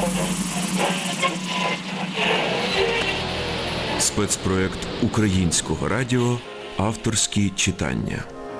Спецпроект Українського радіо «Авторські читання».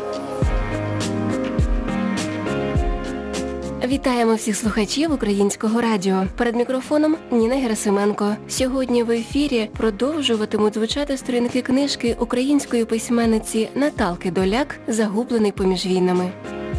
Вітаємо всіх слухачів Українського радіо. Перед мікрофоном Ніна Герасименко. Сьогодні в ефірі продовжуватимуть звучати сторінки книжки української письменниці Наталки Доляк «Загублений поміж війнами».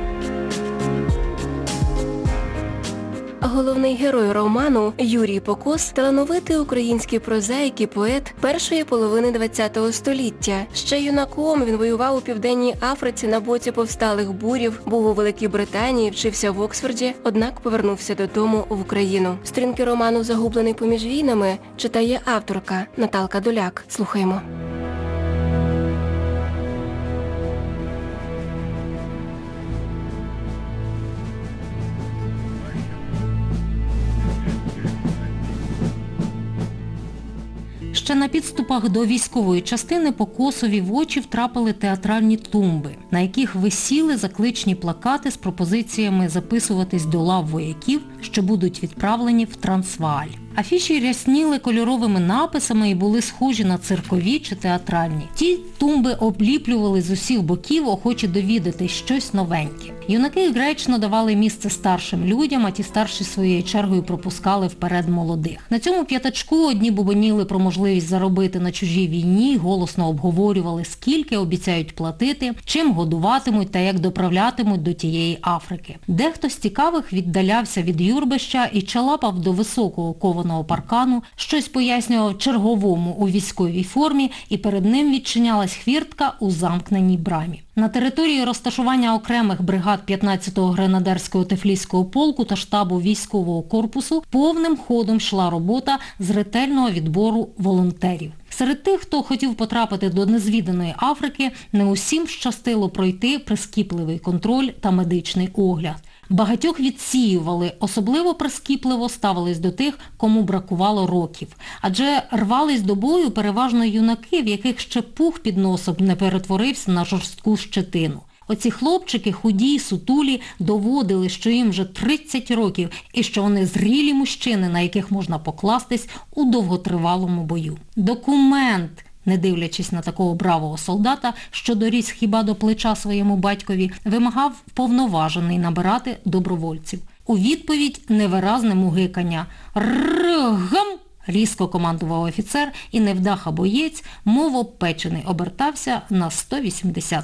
Головний герой роману Юрій Покос – талановитий український прозаїк і поет першої половини ХХ століття. Ще юнаком він воював у Південній Африці на боці повсталих бурів, був у Великій Британії, вчився в Оксфорді, однак повернувся додому в Україну. Сторінки роману «Загублений поміж війнами» читає авторка Наталка Доляк. Слухаємо. Ще на підступах до військової частини Покосові в очі втрапили театральні тумби, на яких висіли закличні плакати з пропозиціями записуватись до лав вояків, що будуть відправлені в Трансвааль. Афіші рясніли кольоровими написами і були схожі на циркові чи театральні. Ті тумби обліплювали з усіх боків, охочі довідатись щось новеньке. Юнаки гречно давали місце старшим людям, а ті старші своєю чергою пропускали вперед молодих. На цьому п'ятачку одні бубоніли про можливість заробити на чужій війні, голосно обговорювали, скільки обіцяють платити, чим годуватимуть та як доправлятимуть до тієї Африки. Дехто з цікавих віддалявся від юрбища і чалапав до високого кованого паркану, щось пояснював черговому у військовій формі, і перед ним відчинялась хвіртка у замкненій брамі. На території розташування окремих бригад 15-го гренадерського Тифліського полку та штабу військового корпусу повним ходом йшла робота з ретельного відбору волонтерів. Серед тих, хто хотів потрапити до незвіданої Африки, не усім щастило пройти прискіпливий контроль та медичний огляд. Багатьох відсіювали, особливо прискіпливо ставились до тих, кому бракувало років. Адже рвались до бою переважно юнаки, в яких ще пух під носом не перетворився на жорстку щетину. Оці хлопчики, худі й сутулі, доводили, що їм вже 30 років і що вони зрілі мужчини, на яких можна покластись у довготривалому бою. Документ! Не дивлячись на такого бравого солдата, що доріс хіба до плеча своєму батькові, вимагав вповноважений набирати добровольців. У відповідь невиразне мугикання. «Ргам!» різко командував офіцер, і невдаха боєць, мов обпечений, обертався на 180.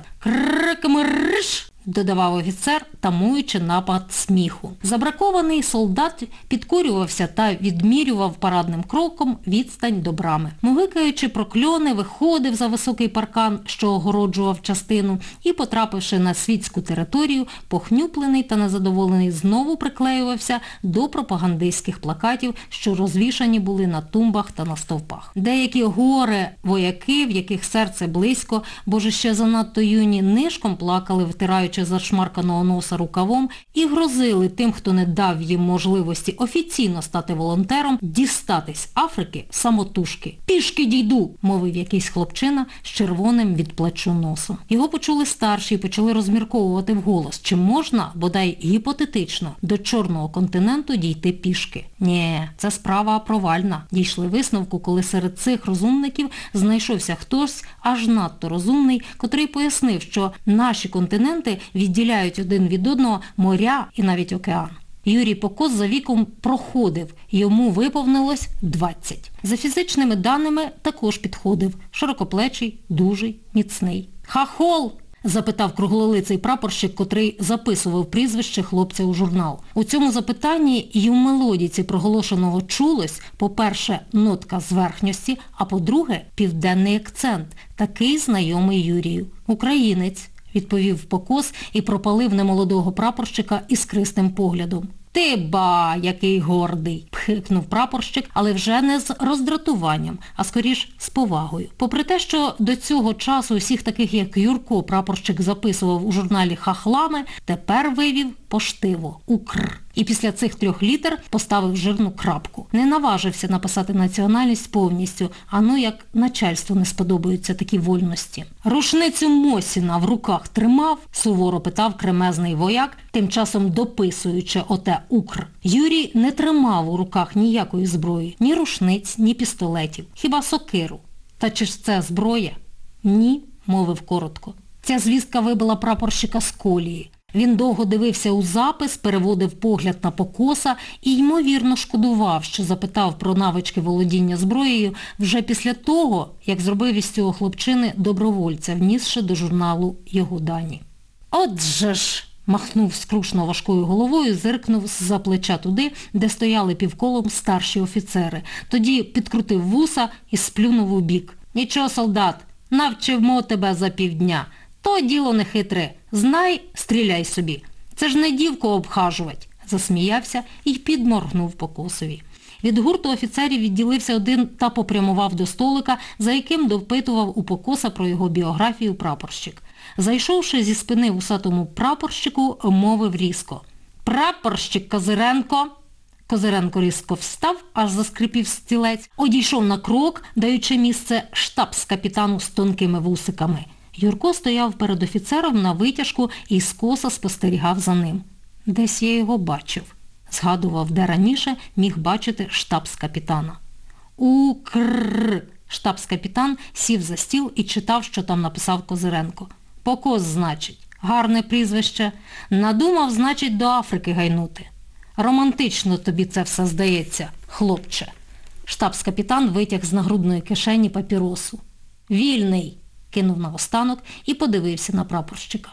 «Крикмрш!» додавав офіцер, тамуючи напад сміху. Забракований солдат підкорювався та відмірював парадним кроком відстань до брами. Мугикаючи прокльони, виходив за високий паркан, що огороджував частину, і, потрапивши на світську територію, похнюплений та незадоволений знову приклеювався до пропагандистських плакатів, що розвішані були на тумбах та на стовпах. Деякі горе-вояки, в яких серце близько, бо ж ще занадто юні, нишком плакали, втираючи зашмарканого носа рукавом, і грозили тим, хто не дав їм можливості офіційно стати волонтером, дістатись Африки самотужки. «Пішки дійду!» – мовив якийсь хлопчина з червоним від плечу носом. Його почули старші і почали розмірковувати вголос, чи можна, бодай гіпотетично, до Чорного континенту дійти пішки. Ні, це справа провальна. Дійшли висновку, коли серед цих розумників знайшовся хтось аж надто розумний, котрий пояснив, що наші континенти відділяють один від одного моря і навіть океан. Юрій Покос за віком проходив, йому виповнилось 20. За фізичними даними також підходив. Широкоплечий, дужий, міцний. «Хахол!» – запитав круглолиций прапорщик, котрий записував прізвище хлопця у журнал. У цьому запитанні і в мелодіці проголошеного чулось, по-перше, нотка зверхності, а по-друге, південний акцент, такий знайомий Юрію. «Українець», – відповів Покос і пропалив немолодого прапорщика іскристим поглядом. «Ти ба, який гордий!» – пхикнув прапорщик, але вже не з роздратуванням, а скоріш з повагою. Попри те, що до цього часу усіх таких, як Юрко, прапорщик записував у журналі хахлами, тепер вивів поштиво – «Укр». І після цих 3 літер поставив жирну крапку. Не наважився написати національність повністю, а ну як начальству не сподобаються такі вольності. «Рушницю Мосіна в руках тримав?» – суворо питав кремезний вояк, тим часом дописуючи оте «Укр». Юрій не тримав у руках руках ніякої зброї, ні рушниць, ні пістолетів, хіба сокиру. Та чи ж це зброя? Ні, мовив коротко. Ця звістка вибила прапорщика з колії. Він довго дивився у запис, переводив погляд на Покоса і, ймовірно, шкодував, що запитав про навички володіння зброєю вже після того, як зробив із цього хлопчини добровольця, внісши до журналу його дані. «Отже ж!» – махнув скрушно важкою головою, зиркнув з-за плеча туди, де стояли півколом старші офіцери. Тоді підкрутив вуса і сплюнув у бік. «Нічого, солдат, навчимо тебе за півдня. То діло не хитре. Знай, стріляй собі. Це ж не дівку обхажувать», – засміявся і підморгнув Покосові. Від гурту офіцерів відділився один та попрямував до столика, за яким допитував у Покоса про його біографію прапорщик. Зайшовши зі спини вусатому прапорщику, мовив різко: «Прапорщик Козиренко!» Козиренко різко встав, аж заскрипів стілець, одійшов на крок, даючи місце штабс-капітану з тонкими вусиками. Юрко стояв перед офіцером на витяжку і скоса спостерігав за ним. «Десь я його бачив», – згадував, де раніше міг бачити штабс-капітана. «У-кр-р-р!» Штабс-капітан сів за стіл і читав, що там написав Козиренко. «Покос, значить. Гарне прізвище. Надумав, значить, до Африки гайнути. Романтично тобі це все здається, хлопче». Штабс-капітан витяг з нагрудної кишені папіросу. «Вільний», – кинув наостанок і подивився на прапорщика.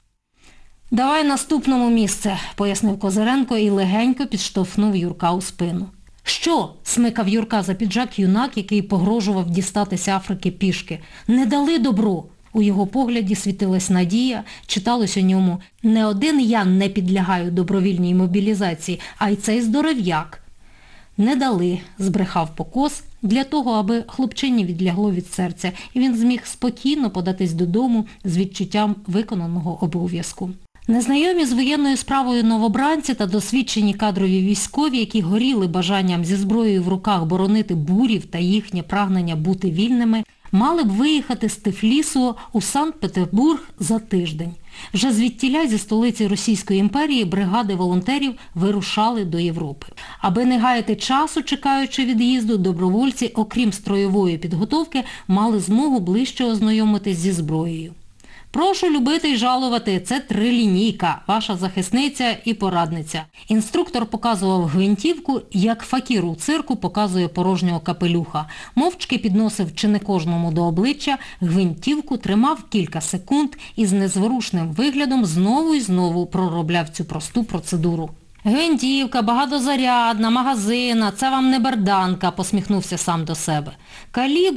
«Давай наступному місце», – пояснив Козиренко і легенько підштовхнув Юрка у спину. «Що?» – смикав Юрка за піджак юнак, який погрожував дістатися Африки пішки. «Не дали добро!» У його погляді світилась надія, читалось у ньому: «Не один я не підлягаю добровільній мобілізації, а й цей здоров'як». «Не дали», – збрехав Покос, для того, аби хлопчині відлягло від серця, і він зміг спокійно податись додому з відчуттям виконаного обов'язку. Незнайомі з воєнною справою новобранці та досвідчені кадрові військові, які горіли бажанням зі зброєю в руках боронити бурів та їхнє прагнення бути вільними, мали б виїхати з Тифлісу у Санкт-Петербург за тиждень. Вже звідтіля зі столиці Російської імперії бригади волонтерів вирушали до Європи. Аби не гаяти часу, чекаючи від'їзду, добровольці, окрім строєвої підготовки, мали змогу ближче ознайомитись зі зброєю. «Прошу любити й жалувати, це 3-лінійка, ваша захисниця і порадниця». Інструктор показував гвинтівку, як факір у цирку показує порожнього капелюха. Мовчки підносив чи не кожному до обличчя, гвинтівку тримав кілька секунд і з незворушним виглядом знову і знову проробляв цю просту процедуру. «Гвинтівка, багатозарядна, магазина, це вам не берданка», – посміхнувся сам до себе. «Калібр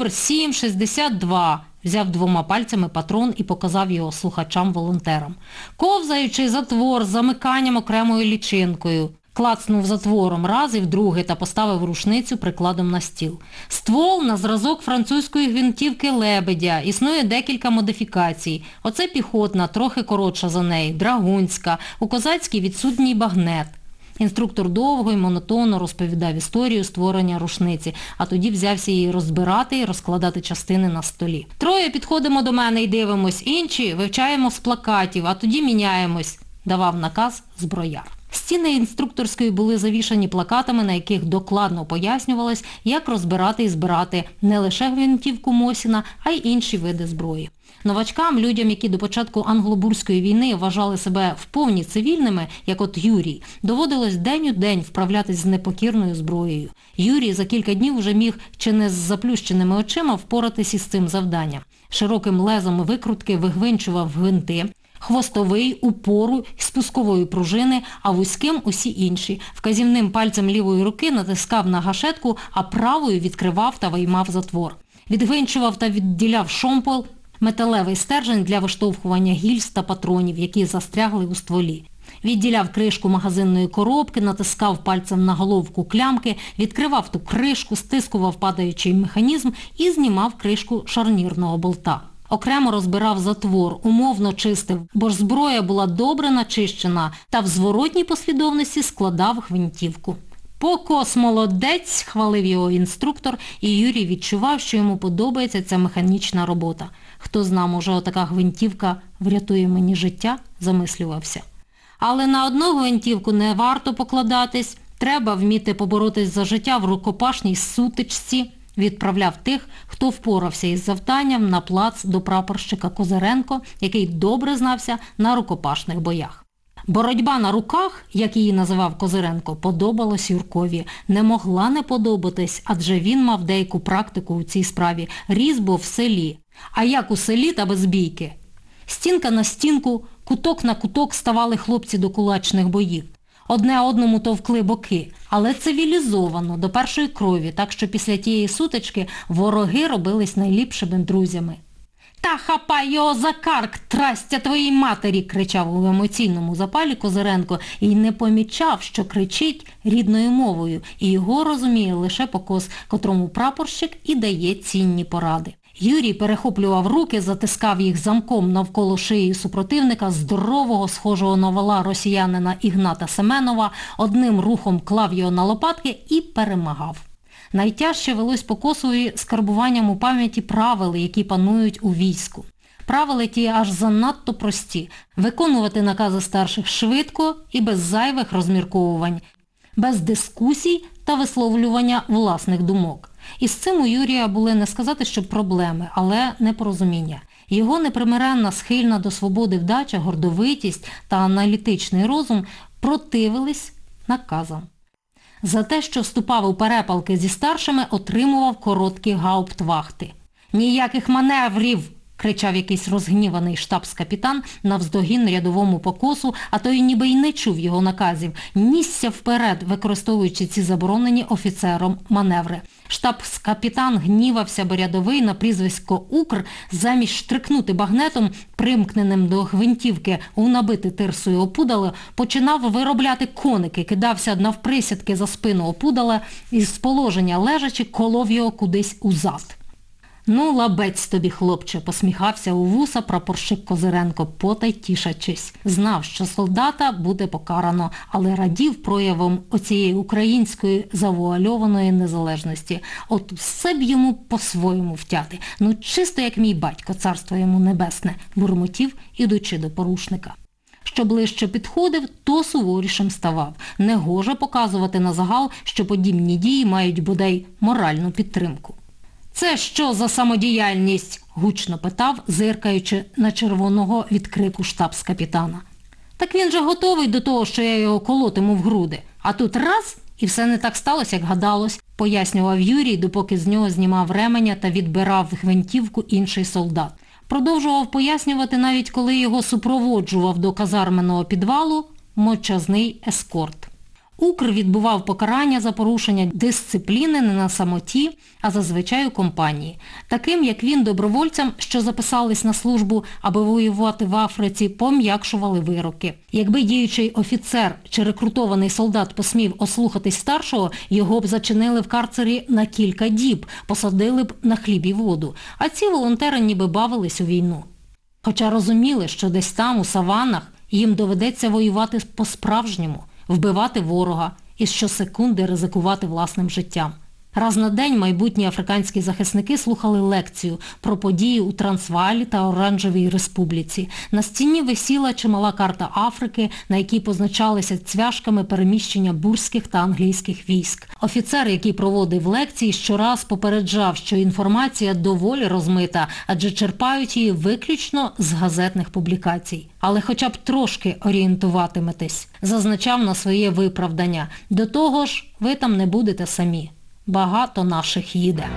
7,62». Взяв 2 пальцями патрон і показав його слухачам-волонтерам. «Ковзаючий затвор з замиканням окремою лічинкою». Клацнув затвором раз і вдруге та поставив рушницю прикладом на стіл. «Ствол на зразок французької гвинтівки «Лебедя». Існує декілька модифікацій. Оце піхотна, трохи коротша за неї, драгунська, у козацькій відсутній багнет». Інструктор довго і монотонно розповідав історію створення рушниці, а тоді взявся її розбирати і розкладати частини на столі. «Троє підходимо до мене і дивимось, інші вивчаємо з плакатів, а тоді міняємось», – давав наказ зброяр. Стіни інструкторської були завішані плакатами, на яких докладно пояснювалось, як розбирати і збирати не лише гвинтівку Мосіна, а й інші види зброї. Новачкам, людям, які до початку англо-бурської війни вважали себе вповні цивільними, як от Юрій, доводилось день у день вправлятись з непокірною зброєю. Юрій за кілька днів уже міг чи не з заплющеними очима впоратись із цим завданням. Широким лезом викрутки вигвинчував гвинти, хвостовий, упору, спускової пружини, а вузьким усі інші. Вказівним пальцем лівої руки натискав на гашетку, а правою відкривав та виймав затвор. Відгвинчував та відділяв шомпол, металевий стержень для виштовхування гільз та патронів, які застрягли у стволі. Відділяв кришку магазинної коробки, натискав пальцем на головку клямки, відкривав ту кришку, стискував падаючий механізм і знімав кришку шарнірного болта. Окремо розбирав затвор, умовно чистив, бо ж зброя була добре начищена, та в зворотній послідовності складав гвинтівку. «Покос молодець», – хвалив його інструктор, і Юрій відчував, що йому подобається ця механічна робота. «Хто зна, може, отака гвинтівка врятує мені життя?» – замислювався. «Але на одну гвинтівку не варто покладатись», Треба вміти поборотись за життя в рукопашній сутичці, відправляв тих, хто впорався із завданням на плац до прапорщика Козиренко, який добре знався на рукопашних боях. Боротьба на руках, як її називав Козиренко, подобалась Юркові. Не могла не подобатись, адже він мав деяку практику у цій справі. Ріс був в селі. А як у селі та без бійки? Стінка на стінку, куток на куток ставали хлопці до кулачних боїв. Одне одному товкли боки, але цивілізовано, до першої крові, так що після тієї сутички вороги робились найліпшими друзями. «Та хапай його за карк, трастя твоїй матері!» – кричав у емоційному запалі Козиренко і не помічав, що кричить рідною мовою, і його розуміє лише Покос, котрому прапорщик і дає цінні поради. Юрій перехоплював руки, затискав їх замком навколо шиї супротивника, здорового, схожого на вола росіянина Ігната Семенова, одним рухом клав його на лопатки і перемагав. Найтяжче велось Покосові з карбуванням у пам'яті правил, які панують у війську. Правила ті аж занадто прості. Виконувати накази старших швидко і без зайвих розмірковувань, без дискусій та висловлювання власних думок. І з цим у Юрія були не сказати, що проблеми, але непорозуміння. Його непримиренна, схильна до свободи вдача, гордовитість та аналітичний розум противились наказам. За те, що вступав у перепалки зі старшими, отримував короткі гауптвахти. «Ніяких маневрів!» – кричав якийсь розгніваний штабс-капітан навздогін рядовому Покосу, а той ніби й не чув його наказів. Нісся вперед, використовуючи ці заборонені офіцером маневри. Штабс-капітан гнівався, бо рядовий на прізвисько Укр замість штрикнути багнетом, примкненим до гвинтівки у набите тирсою опудало, починав виробляти коники, кидався навприсядки за спину опудала і з положення лежачи колов його кудись у зад. «Ну, лабець тобі, хлопче», – посміхався у вуса прапорщик Козиренко, потай тішачись. Знав, що солдата буде покарано, але радів проявом оцієї української завуальованої незалежності. От все б йому по-своєму втяти. Ну, чисто як мій батько, царство йому небесне, бурмотів, ідучи до порушника. Що ближче підходив, то суворішим ставав. Негоже показувати на загал, що подібні дії мають бодай моральну підтримку. «Це що за самодіяльність?» – гучно питав, зиркаючи на червоного від крику штабс-капітана. «Так він же готовий до того, що я його колотиму в груди. А тут раз – і все не так сталося, як гадалось», – пояснював Юрій, допоки з нього знімав ременя та відбирав гвинтівку інший солдат. Продовжував пояснювати навіть коли його супроводжував до казарменного підвалу мовчазний ескорт. Укр відбував покарання за порушення дисципліни не на самоті, а зазвичай у компанії. Таким, як він, добровольцям, що записались на службу, аби воювати в Африці, пом'якшували вироки. Якби діючий офіцер чи рекрутований солдат посмів ослухатись старшого, його б зачинили в карцері на кілька діб, посадили б на хліб і воду. А ці волонтери ніби бавились у війну. Хоча розуміли, що десь там, у саванах, їм доведеться воювати по-справжньому, вбивати ворога і щосекунди ризикувати власним життям. Раз на день майбутні африканські захисники слухали лекцію про події у Трансваалі та Оранжевій Республіці. На стіні висіла чимала карта Африки, на якій позначалися цвяшками переміщення бурських та англійських військ. Офіцер, який проводив лекції, щораз попереджав, що інформація доволі розмита, адже черпають її виключно з газетних публікацій. Але хоча б трошки орієнтуватиметесь, зазначав на своє виправдання. До того ж, ви там не будете самі. Багато наших їде.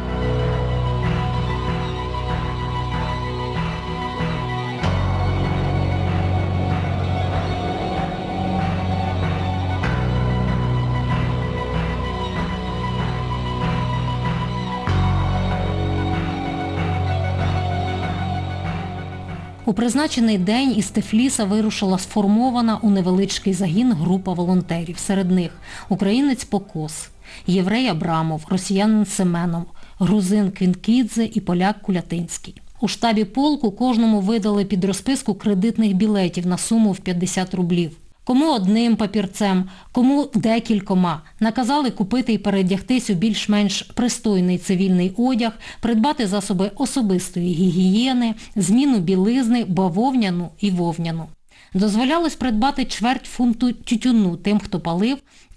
У призначений день із Тифліса вирушила сформована у невеличкий загін група волонтерів. Серед них українець Покос, єврей Абрамов, росіянин Семенов, грузин Квінкідзе і поляк Кулятинський. У штабі полку кожному видали під розписку кредитних білетів на суму в 50 рублів. Кому одним папірцем, кому декількома. Наказали купити і передягтись у більш-менш пристойний цивільний одяг, придбати засоби особистої гігієни, зміну білизни, бавовняну і вовняну. Дозволялось придбати чверть фунту тютюну тим, хто палив,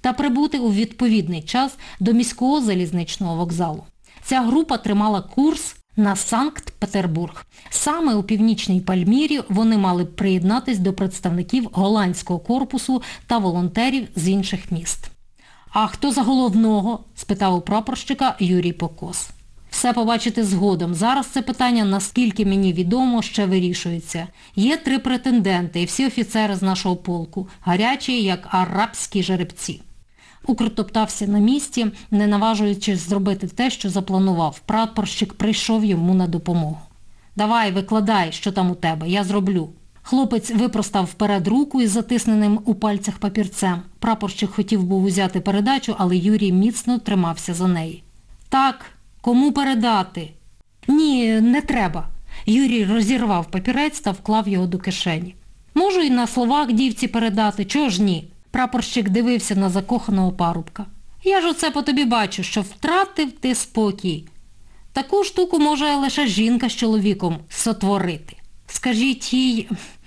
та прибути у відповідний час до міського залізничного вокзалу. Ця група тримала курс на Санкт-Петербург. Саме у Північній Пальмірі вони мали б приєднатись до представників голландського корпусу та волонтерів з інших міст. «А хто за головного?» – спитав у прапорщика Юрій Покос. «Все побачите згодом. Зараз це питання, наскільки мені відомо, ще вирішується. Є 3 претенденти і всі офіцери з нашого полку, гарячі, як арабські жеребці». Укр топтався на місці, не наважуючись зробити те, що запланував. Прапорщик прийшов йому на допомогу. «Давай, викладай, що там у тебе, я зроблю». Хлопець випростав вперед руку із затисненим у пальцях папірцем. Прапорщик хотів був узяти передачу, але Юрій міцно тримався за неї. «Так, кому передати?» «Ні, не треба». Юрій розірвав папірець та вклав його до кишені. «Можу і на словах дівці передати, чого ж ні?» Прапорщик дивився на закоханого парубка. «Я ж оце по тобі бачу, що втратив ти спокій. Таку штуку може лише жінка з чоловіком сотворити. Скажіть їй,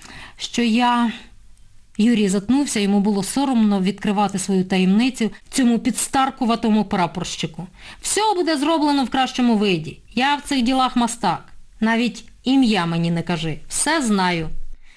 що я...» Юрій затнувся, йому було соромно відкривати свою таємницю цьому підстаркуватому прапорщику. «Все буде зроблено в кращому виді. Я в цих ділах мастак. Навіть ім'я мені не кажи. Все знаю.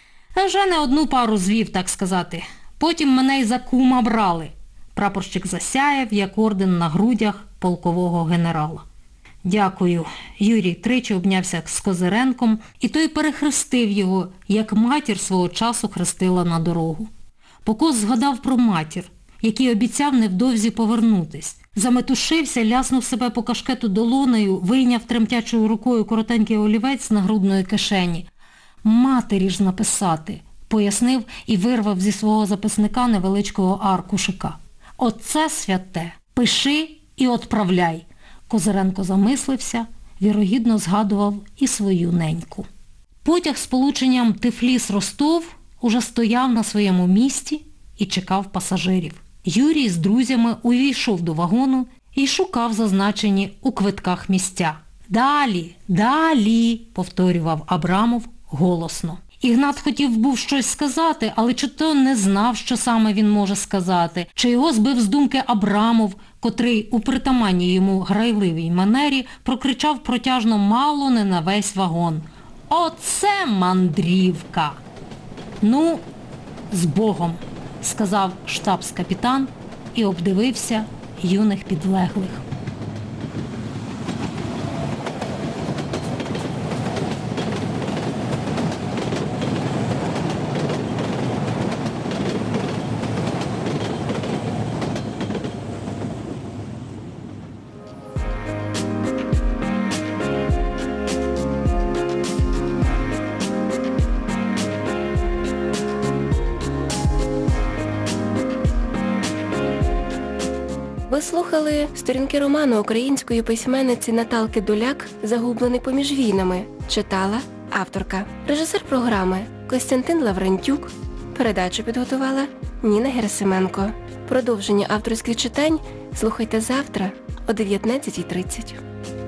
Вже не одну пару звів, так сказати. Потім мене й за кума брали». Прапорщик засяяв, як орден на грудях полкового генерала. «Дякую». Юрій тричі обнявся з Козиренком, і той перехрестив його, як матір свого часу хрестила на дорогу. Покос згадав про матір, який обіцяв невдовзі повернутись. Заметушився, ляснув себе по кашкету долонею, вийняв тремтячою рукою коротенький олівець з нагрудної кишені. «Матері ж написати», пояснив і вирвав зі свого записника невеличкого аркушика. «Оце святе. Пиши і отправляй». Козиренко замислився, вірогідно згадував і свою неньку. Потяг з полученням Тифліс-Ростов уже стояв на своєму місці і чекав пасажирів. Юрій з друзями увійшов до вагону і шукав зазначені у квитках місця. «Далі, далі», – повторював Абрамов голосно. Ігнат хотів був щось сказати, але чи то не знав, що саме він може сказати, чи його збив з думки Абрамов, котрий у притаманній йому грайливій манері прокричав протяжно мало не на весь вагон. «Оце мандрівка!» «Ну, з Богом», – сказав штабс-капітан і обдивився юних підлеглих. Ви слухали сторінки роману української письменниці Наталки Дуляк «Загублений поміж війнами». Читала авторка. Режисер програми Костянтин Лаврентюк. Передачу підготувала Ніна Герасименко. Продовження авторських читань слухайте завтра о 19:30.